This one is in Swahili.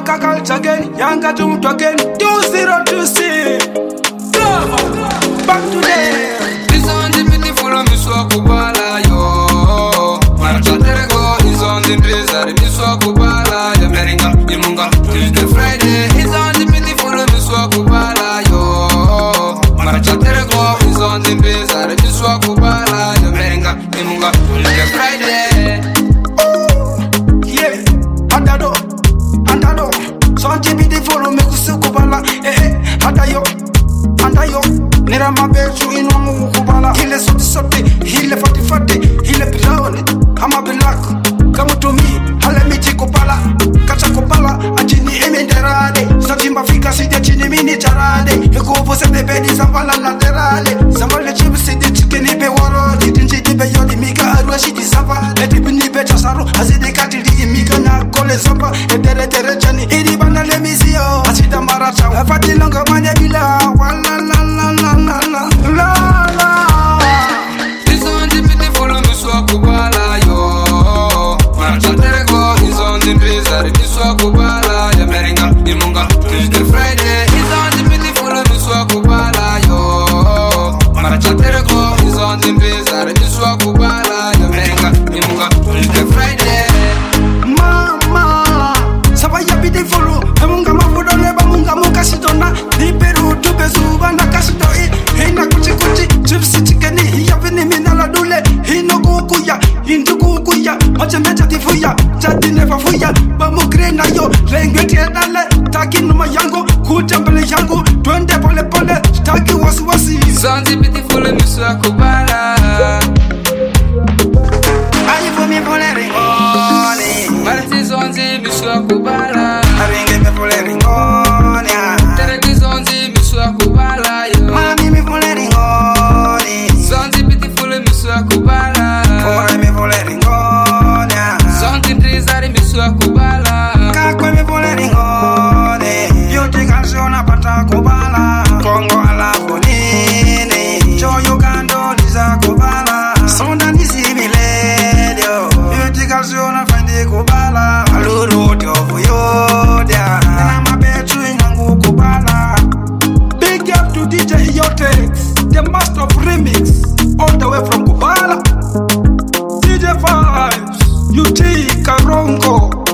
Yanga culture again, Yanga to again. 2026. Back to them. It's on the beautiful Miswa Kubala yo. Marchaterego is on the blizzard. Miswa Kubala yo. Meringa, Imunga, Tuesday, Friday. It's on the beautiful Miswa Kubala yo. Marchaterego is on the blizzard. Miswa Kubala yo. Meringa, Imunga, Tuesday, Friday. Yeah, andado. So on the beautiful Miswa Kubala. Adayo. Nera mabechu inu kubala. Hile sote, hile fati, hile brown. Ama black, kamu to me, hale michi kubala. Kacha kubala, achini emenderade. Satimba fika sidi achini mini charade. Eko se de bedi zambala laterale. Zambala chibu sidi chikeni be waro. Dinji dibe yodi mika arwa shidi zamba. Eti bini be chasaro, azide kati di mika na kole zamba. Tere chani, iri bana le mizio. Asida maracha, afati longa manya bila. Kubala yo, Marchaterego is on the blizzard. Miswa Kubala yo, Meringa, Imunga, Tuesday, Friday. Is on the beautiful Miswa Kubala yo. Marchaterego is on the blizzard. Miswa Kubala yo, Meringa, Imunga, Tuesday, Friday. Mama, sabaya beautiful. Emunga mafudo neba munga muka sidona. Ni peru tu bezuba na kasido hina kuchi. Chipsi chikeni hiya vini minala dule. Intukuya, mache mecha tifuya, jadi never fuya, bamu grena yo, rengeti edale, taki numa yango, kutembele yango, twende pole, taki wasi. Sonzi beautiful Miswa Kubala. Ayi for me pole ringoni, Marti sonzi Miswa Kubala. Aringe me pole ringoni, Teregi sonzi Miswa Kubala yo. Mami me pole ringoni, Sonzi beautiful Miswa Kubala. Ora me pole ringoni, Sonzi trizari Miswa Kubala. Kakwe me pole ringoni, Beauty canción apata Kubala, Kongo alafu nini, Choyo kando liza Kubala, Sonda nisi miledio, Beauty canción afendi Kubala, Aluru tiofu yodia, Na mabechu inyangu Kubala. Big up to DJ Yotex, the master of remix, all the way from Kubala. DJ Vibes, UT Karongo.